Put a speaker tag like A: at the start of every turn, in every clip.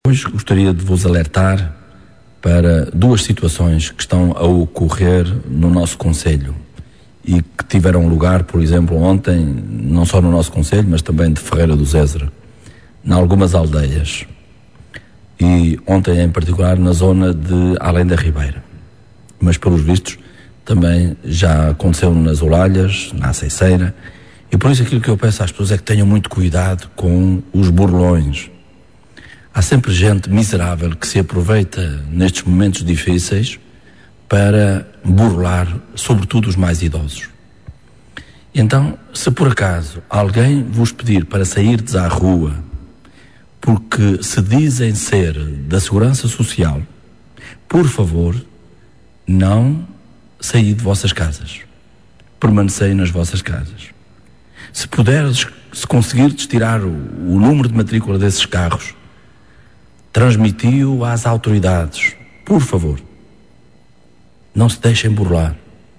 A: Hoje gostaria de vos alertar para duas situações que estão a ocorrer no nosso concelho e que tiveram lugar, por exemplo, ontem, não só no nosso concelho, mas também de Ferreira do Zezer, em algumas aldeias, e ontem em particular na zona de Além da Ribeira, mas pelos vistos também já aconteceu nas Olalhas, na Aceiceira, e por isso aquilo que eu peço às pessoas é que tenham muito cuidado com os burlões. Há sempre gente miserável que se aproveita nestes momentos difíceis para burlar, sobretudo os mais idosos. Então, se por acaso alguém vos pedir para sairdes à rua porque se dizem ser da Segurança Social, por favor, não saí de vossas casas. Permanecei nas vossas casas. Se puderes, se conseguirdes tirar o número de matrícula desses carros, transmiti-o às autoridades, por favor. Não se deixem burlar.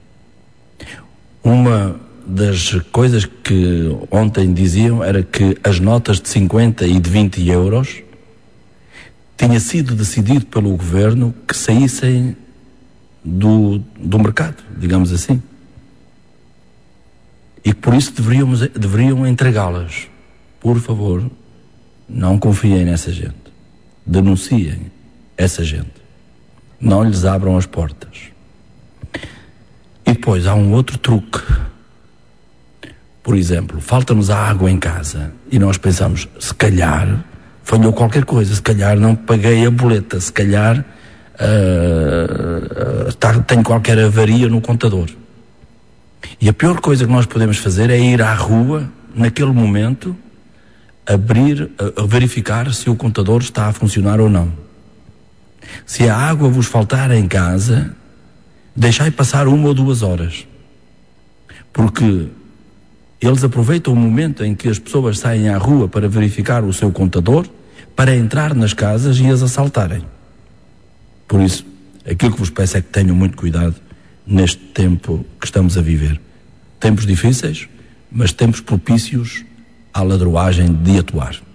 A: Uma das coisas que ontem diziam era que as notas de 50 e de 20 euros tinha sido decidido pelo governo que saíssem do mercado, digamos assim. E que por isso deveriam entregá-las. Por favor, não confiem nessa gente. Denunciem essa gente. Não lhes abram as portas. E depois há um outro truque. Por exemplo, falta-nos a água em casa e nós pensamos, se calhar falhou qualquer coisa, se calhar não paguei a boleta, se calhar tenho qualquer avaria no contador. E a pior coisa que nós podemos fazer é ir à rua, naquele momento, a verificar se o contador está a funcionar ou não. Se a água vos faltar em casa, deixai passar 1 ou 2 horas. Porque eles aproveitam o momento em que as pessoas saem à rua para verificar o seu contador, para entrar nas casas e as assaltarem. Por isso, aquilo que vos peço é que tenham muito cuidado neste tempo que estamos a viver. Tempos difíceis, mas tempos propícios à ladroagem de atuar.